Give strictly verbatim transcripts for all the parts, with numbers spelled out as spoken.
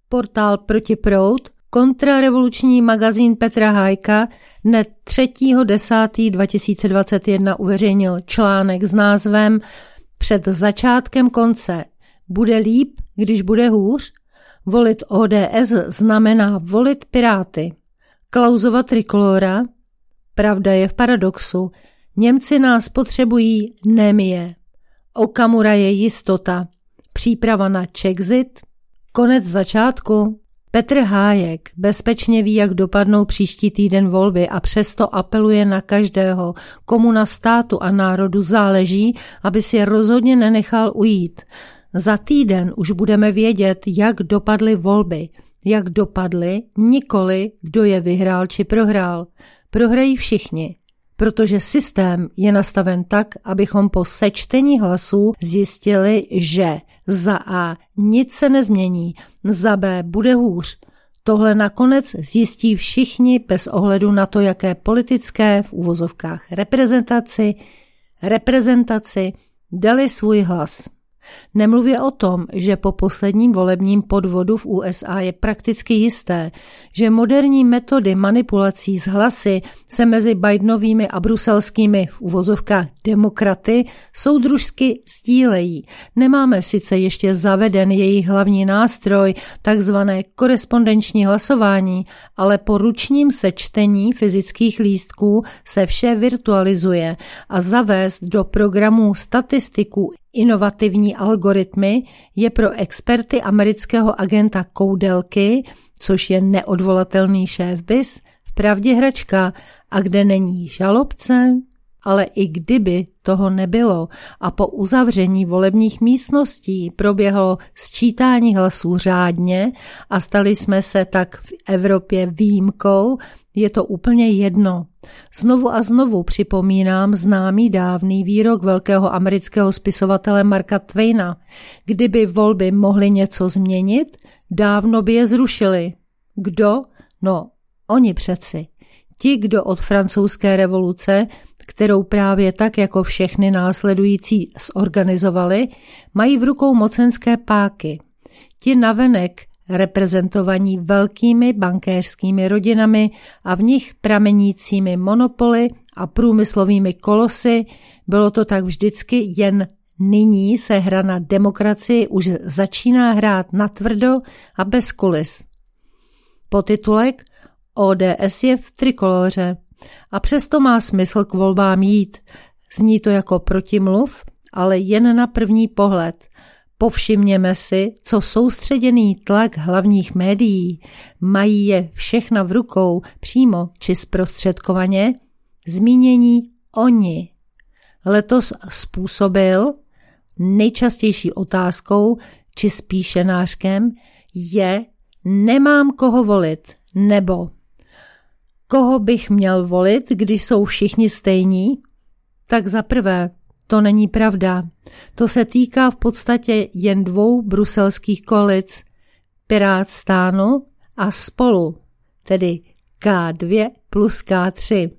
Portál Protiproud, kontrarevoluční magazín Petra Hájka dne třetího desátého dva tisíce dvacet jedna uveřejnil článek s názvem Před začátkem konce. Bude líp, když bude hůř? Volit O D S znamená volit Piráty. Klausova trikolora? Pravda je v paradoxu. Němci nás potřebují, ne my je. Okamura je jistota. Příprava na Czexit? Konec začátku? Petr Hájek bezpečně ví, jak dopadnou příští týden volby a přesto apeluje na každého, komu na státu a národu záleží, aby si je rozhodně nenechal ujít. Za týden už budeme vědět, jak dopadly volby. Jak dopadly, nikoli kdo je vyhrál či prohrál. Prohrají všichni, protože systém je nastaven tak, abychom po sečtení hlasů zjistili, že za A nic se nezmění, za B bude hůř. Tohle nakonec zjistí všichni bez ohledu na to, jaké politické v uvozovkách reprezentaci, reprezentaci dali svůj hlas. Nemluvě o tom, že po posledním volebním podvodu v U S A je prakticky jisté, že moderní metody manipulací s hlasy se mezi Bidenovými a bruselskými v uvozovkách demokraty soudružsky sdílejí. Nemáme sice ještě zaveden jejich hlavní nástroj, takzvané korespondenční hlasování, ale po ručním sečtení fyzických lístků se vše virtualizuje a zavést do programů statistiků inovativní algoritmy je pro experty amerického agenta Koudelky, což je neodvolatelný šéf B I S, vpravdě hračka, a kde není žalobce. Ale i kdyby toho nebylo a po uzavření volebních místností proběhlo sčítání hlasů řádně a stali jsme se tak v Evropě výjimkou, je to úplně jedno. Znovu a znovu připomínám známý dávný výrok velkého amerického spisovatele Marka Twaina. Kdyby volby mohly něco změnit, dávno by je zrušili. Kdo? No, oni přeci. Ti, kdo od francouzské revoluce, kterou právě tak jako všechny následující zorganizovali, mají v rukou mocenské páky. Ti navenek reprezentovaní velkými bankéřskými rodinami a v nich pramenícími monopoly a průmyslovými kolosy, bylo to tak vždycky, jen nyní se hra na demokracii už začíná hrát natvrdo a bez kulis. Podtitulek O D S je v trikoloře a přesto má smysl k volbám jít. Zní to jako protimluv, ale jen na první pohled. Povšimněme si, co soustředěný tlak hlavních médií, mají je všechna v rukou, přímo či zprostředkovaně, zmínění oni. Letos způsobil nejčastější otázkou, či spíše nářkem, je nemám koho volit, nebo koho bych měl volit, když jsou všichni stejní? Tak za prvé, to není pravda. To se týká v podstatě jen dvou bruselských koalic, Pirátstánu a Spolu, tedy K dva plus K tři.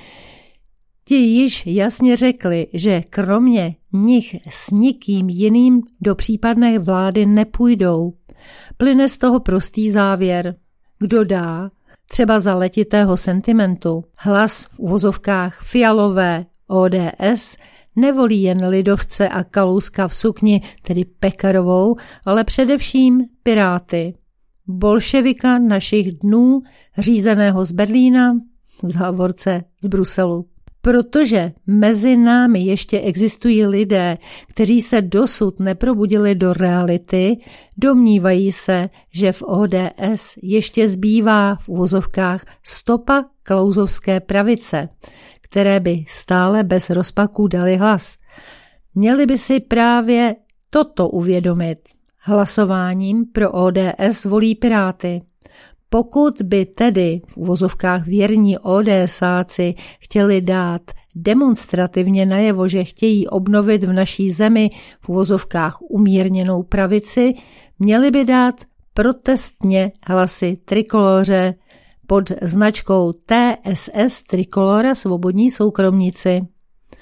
Ti již jasně řekli, že kromě nich s nikým jiným do případné vlády nepůjdou. Plyne z toho prostý závěr. Kdo dá, třeba za letitého sentimentu, hlas v uvozovkách fialové O D S, nevolí jen lidovce a Kalouska v sukni, tedy Pekarovou, ale především Piráty. Bolševika našich dnů, řízeného z Berlína, v závorce z Bruselu. Protože mezi námi ještě existují lidé, kteří se dosud neprobudili do reality, domnívají se, že v O D S ještě zbývá v uvozovkách stopa klausovské pravice, které by stále bez rozpaků dali hlas. Měli by si právě toto uvědomit. Hlasováním pro O D S volí Piráty. Pokud by tedy v uvozovkách věrní ODSáci chtěli dát demonstrativně najevo, že chtějí obnovit v naší zemi v uvozovkách umírněnou pravici, měli by dát protestně hlasy trikoloře pod značkou T S S Trikolora Svobodní soukromníci.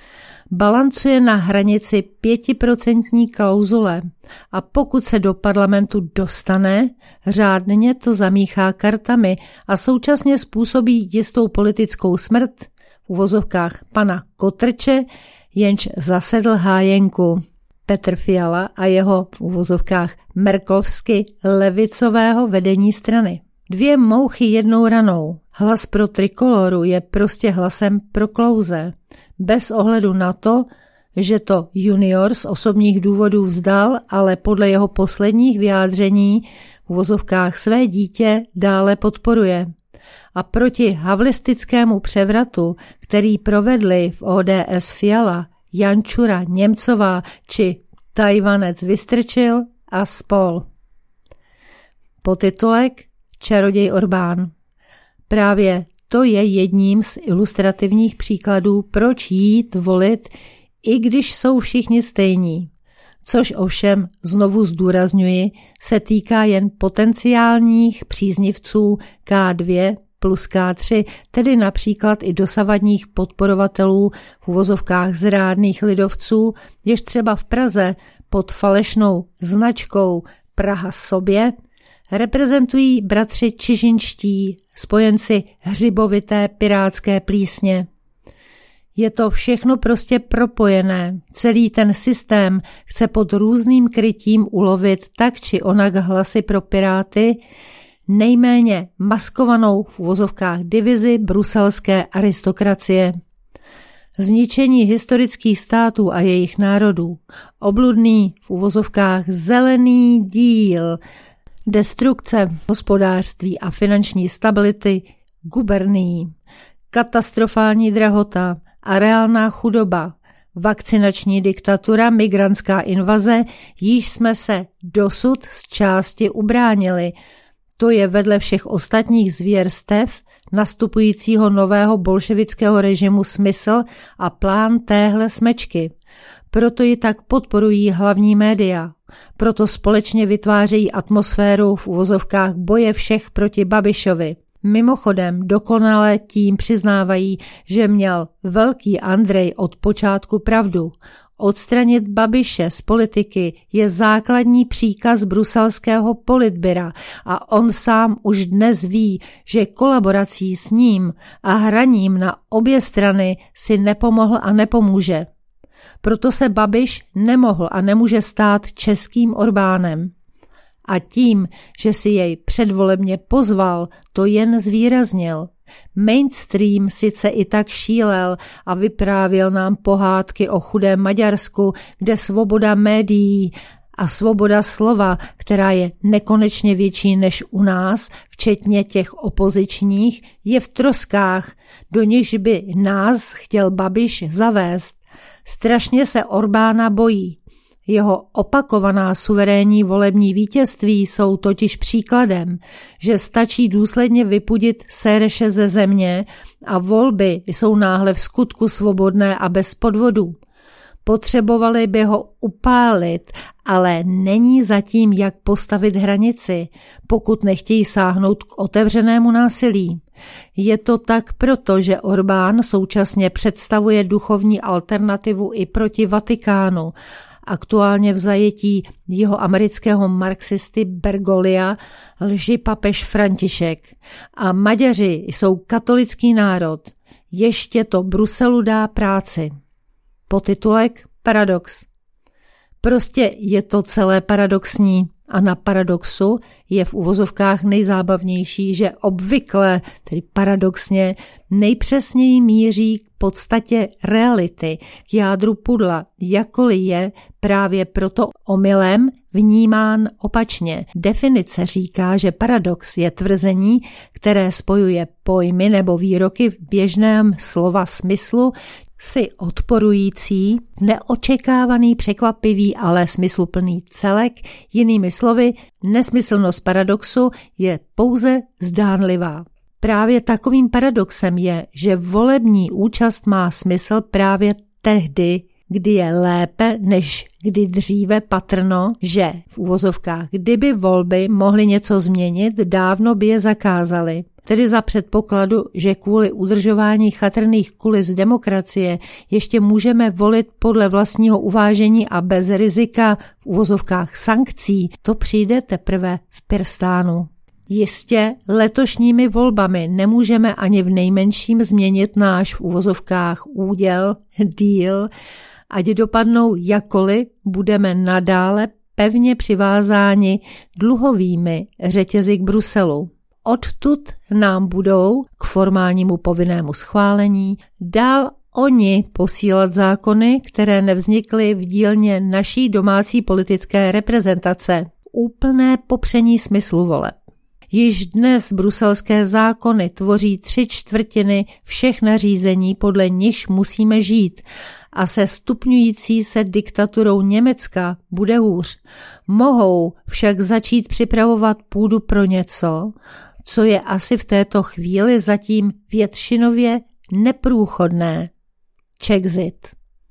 balancuje na hranici pětiprocentní klauzule a pokud se do parlamentu dostane, řádně to zamíchá kartami a současně způsobí jistou politickou smrt v uvozovkách pana Kotrče, jenž zasedl hájenku. Petr Fiala a jeho v uvozovkách merklovsky levicového vedení strany. Dvě mouchy jednou ranou. Hlas pro Trikoloru je prostě hlasem pro Klause. Bez ohledu na to, že to junior z osobních důvodů vzdal, ale podle jeho posledních vyjádření v uvozovkách své dítě dále podporuje. A proti havlistickému převratu, který provedli v O D S Fiala, Jančura, Němcová či Tajvanec Vystrčil a spol. Podtitulek Čaroděj Orbán. Právě to je jedním z ilustrativních příkladů, proč jít volit, i když jsou všichni stejní. Což ovšem, znovu zdůrazňuji, se týká jen potenciálních příznivců K dva plus K tři, tedy například i dosavadních podporovatelů v uvozovkách zrádných lidovců, jež třeba v Praze pod falešnou značkou Praha sobě reprezentují bratři čižinští, spojenci hřibovité pirátské plísně. Je to všechno prostě propojené. Celý ten systém chce pod různým krytím ulovit tak či onak hlasy pro Piráty, nejméně maskovanou v uvozovkách divizi bruselské aristokracie. Zničení historických států a jejich národů, obludný v uvozovkách zelený díl, destrukce hospodářství a finanční stability gubernií, katastrofální drahota a reálná chudoba, vakcinační diktatura, migrantská invaze, již jsme se dosud z části ubránili. To je vedle všech ostatních zvěrstev nastupujícího nového bolševického režimu smysl a plán téhle smečky. Proto ji tak podporují hlavní média. Proto společně vytvářejí atmosféru v uvozovkách boje všech proti Babišovi. Mimochodem dokonale tím přiznávají, že měl velký Andrej od počátku pravdu. Odstranit Babiše z politiky je základní příkaz bruselského politbyra a on sám už dnes ví, že kolaborací s ním a hraním na obě strany si nepomohl a nepomůže. Proto se Babiš nemohl a nemůže stát českým Orbánem. A tím, že si jej předvolebně pozval, to jen zvýraznil. Mainstream sice i tak šílel a vyprávěl nám pohádky o chudém Maďarsku, kde svoboda médií a svoboda slova, která je nekonečně větší než u nás, včetně těch opozičních, je v troskách, do nichž by nás chtěl Babiš zavést. Strašně se Orbána bojí. Jeho opakovaná suverénní volební vítězství jsou totiž příkladem, že stačí důsledně vypudit Sereše ze země a volby jsou náhle v skutku svobodné a bez podvodů. Potřebovali by ho upálit, ale není zatím jak postavit hranici, pokud nechtějí sáhnout k otevřenému násilí. Je to tak proto, že Orbán současně představuje duchovní alternativu i proti Vatikánu, aktuálně v zajetí jeho amerického marxisty Bergolia, lži papež František. A Maďaři jsou katolický národ. Ještě to Bruselu dá práci. Podtitulek Paradox. Prostě je to celé paradoxní a na paradoxu je v uvozovkách nejzábavnější, že obvykle, tedy paradoxně, nejpřesněji míří k podstatě reality, k jádru pudla, jakkoliv je právě proto omylem vnímán opačně. Definice říká, že paradox je tvrzení, které spojuje pojmy nebo výroky v běžném slova smyslu, si odporující, neočekávaný, překvapivý, ale smysluplný celek. Jinými slovy, nesmyslnost paradoxu je pouze zdánlivá. Právě takovým paradoxem je, že volební účast má smysl právě tehdy, kdy je lépe než kdy dříve patrno, že v uvozovkách, kdyby volby mohly něco změnit, dávno by je zakázali. Tedy za předpokladu, že kvůli udržování chatrných kulis demokracie ještě můžeme volit podle vlastního uvážení a bez rizika v uvozovkách sankcí, to přijde teprve v Pirstánu. Jistě letošními volbami nemůžeme ani v nejmenším změnit náš v uvozovkách úděl, deal, ať dopadnou jakkoliv, budeme nadále pevně přivázáni dluhovými řetězy k Bruselu. Odtud nám budou k formálnímu povinnému schválení dál oni posílat zákony, které nevznikly v dílně naší domácí politické reprezentace. Úplné popření smyslu voleb. Již dnes bruselské zákony tvoří tři čtvrtiny všech nařízení, podle nichž musíme žít, a se stupňující se diktaturou Německa bude hůř. Mohou však začít připravovat půdu pro něco, co je asi v této chvíli zatím většinově neprůchodné. Czexit.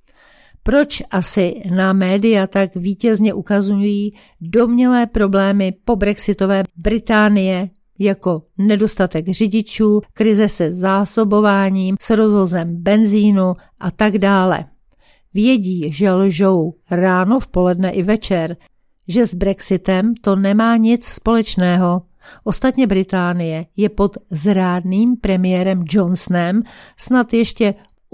Proč asi na média tak vítězně ukazují domnělé problémy po brexitové Británie, jako nedostatek řidičů, krize se zásobováním, s rozvozem benzínu a tak dále. Vědí, že lžou ráno, v poledne i večer, že s Brexitem to nemá nic společného. Ostatně Británie je pod zrádným premiérem Johnsonem snad ještě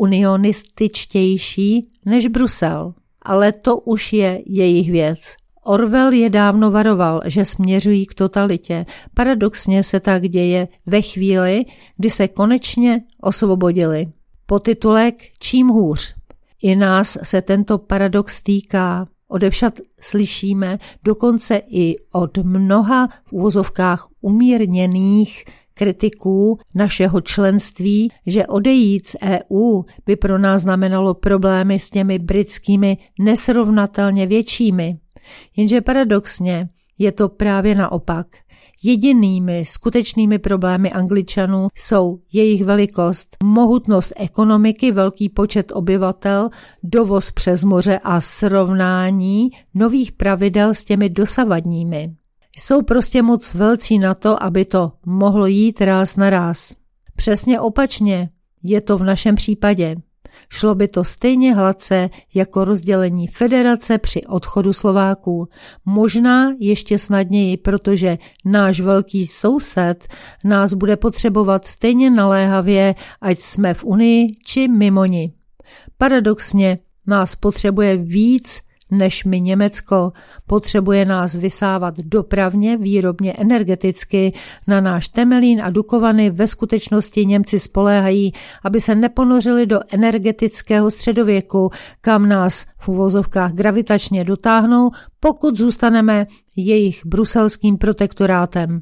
unionističtější než Brusel. Ale to už je jejich věc. Orwell je dávno varoval, že směřují k totalitě. Paradoxně se tak děje ve chvíli, kdy se konečně osvobodili. Podtitulek Čím hůř. I nás se tento paradox týká. Odevšad slyšíme dokonce i od mnoha v úvozovkách umírněných kritiků našeho členství, že odejít z E U by pro nás znamenalo problémy s těmi britskými nesrovnatelně většími. Jenže paradoxně je to právě naopak. Jedinými skutečnými problémy Angličanů jsou jejich velikost, mohutnost ekonomiky, velký počet obyvatel, dovoz přes moře a srovnání nových pravidel s těmi dosavadními. Jsou prostě moc velcí na to, aby to mohlo jít ráz na ráz. Přesně opačně je to v našem případě. Šlo by to stejně hladce jako rozdělení federace při odchodu Slováků. Možná ještě snadněji, protože náš velký soused nás bude potřebovat stejně naléhavě, ať jsme v Unii či mimo ni. Paradoxně nás potřebuje víc než my Německo. Potřebuje nás vysávat dopravně, výrobně, energeticky. Na náš Temelín a Dukovany ve skutečnosti Němci spoléhají, aby se neponořili do energetického středověku, kam nás v uvozovkách gravitačně dotáhnou, pokud zůstaneme jejich bruselským protektorátem.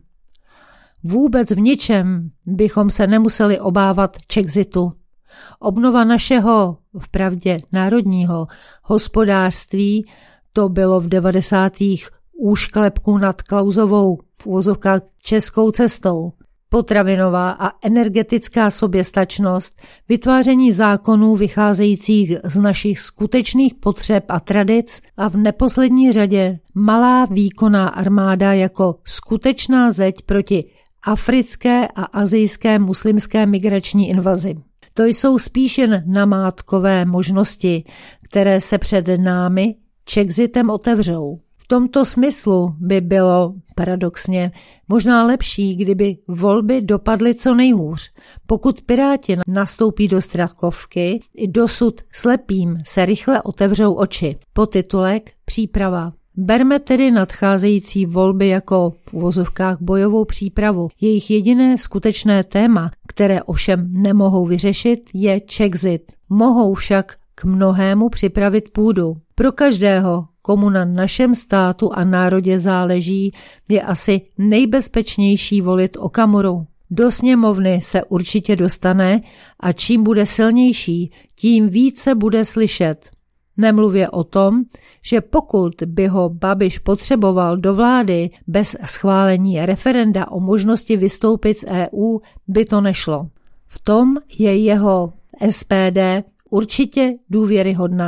Vůbec v ničem bychom se nemuseli obávat Czexitu. Obnova našeho, vpravdě národního, hospodářství, to bylo v devadesátých úšklepku nad Klausovou v uvozovkách českou cestou. Potravinová a energetická soběstačnost, vytváření zákonů vycházejících z našich skutečných potřeb a tradic a v neposlední řadě malá výkonná armáda jako skutečná zeď proti africké a asijské muslimské migrační invazi. To jsou spíš jen namátkové možnosti, které se před námi Czexitem otevřou. V tomto smyslu by bylo, paradoxně, možná lepší, kdyby volby dopadly co nejhůř. Pokud Piráti nastoupí do Strakovky, i dosud slepým se rychle otevřou oči. Podtitulek Příprava. Berme tedy nadcházející volby jako v uvozovkách bojovou přípravu. Jejich jediné skutečné téma, které ovšem nemohou vyřešit, je Czexit. Mohou však k mnohému připravit půdu. Pro každého, komu na našem státu a národě záleží, je asi nejbezpečnější volit Okamuru. Do sněmovny se určitě dostane a čím bude silnější, tím více bude slyšet. Nemluvě o tom, že pokud by ho Babiš potřeboval do vlády bez schválení referenda o možnosti vystoupit z E U, by to nešlo. V tom je jeho S P D určitě důvěryhodná.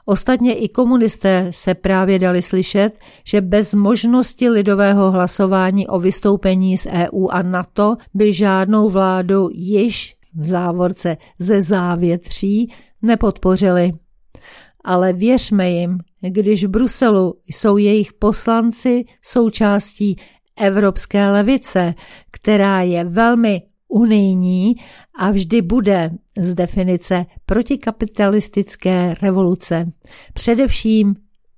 Ostatně i komunisté se právě dali slyšet, že bez možnosti lidového hlasování o vystoupení z E U a NATO by žádnou vládu již v závorce ze závětří nepodpořili. Ale věřme jim, když v Bruselu jsou jejich poslanci součástí evropské levice, která je velmi unijní a vždy bude z definice protikapitalistické revoluce, především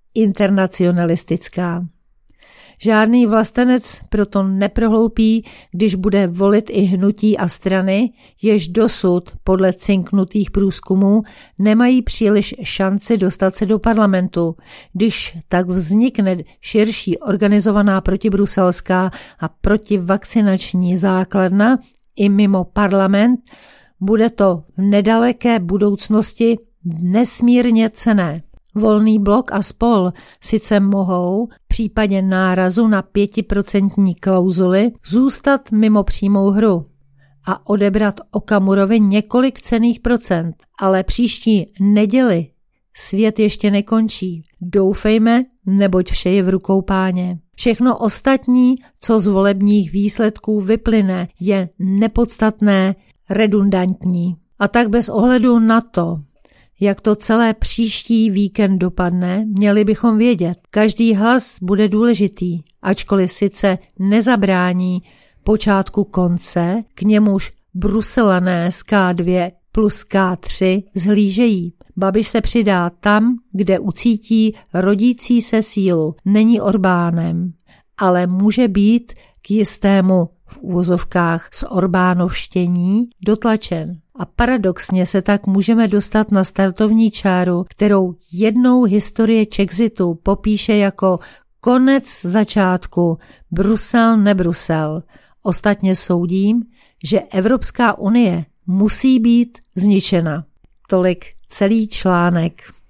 internacionalistická. Žádný vlastenec proto neprohloupí, když bude volit i hnutí a strany, jež dosud podle cinknutých průzkumů nemají příliš šanci dostat se do parlamentu. Když tak vznikne širší organizovaná protibruselská a protivakcinační základna i mimo parlament, bude to v nedaleké budoucnosti nesmírně cenné. Volný blok a spol sice mohou v případě nárazu na pětiprocentní klauzuli zůstat mimo přímou hru a odebrat Okamurovi několik cenných procent, ale příští neděli svět ještě nekončí. Doufejme, neboť vše je v rukou Páně. Všechno ostatní, co z volebních výsledků vyplyne, je nepodstatné, redundantní. A tak bez ohledu na to, jak to celé příští víkend dopadne, měli bychom vědět. Každý hlas bude důležitý, ačkoliv sice nezabrání počátku konce, k němuž Bruselané z K dva plus K tři zhlížejí. Babiš se přidá tam, kde ucítí rodící se sílu. Není Orbánem, ale může být k jistému v úvozovkách z Orbánovštění dotlačen. A paradoxně se tak můžeme dostat na startovní čáru, kterou jednou historie Czexitu popíše jako konec začátku Brusel nebrusel. Ostatně soudím, že Evropská unie musí být zničena. Tolik celý článek.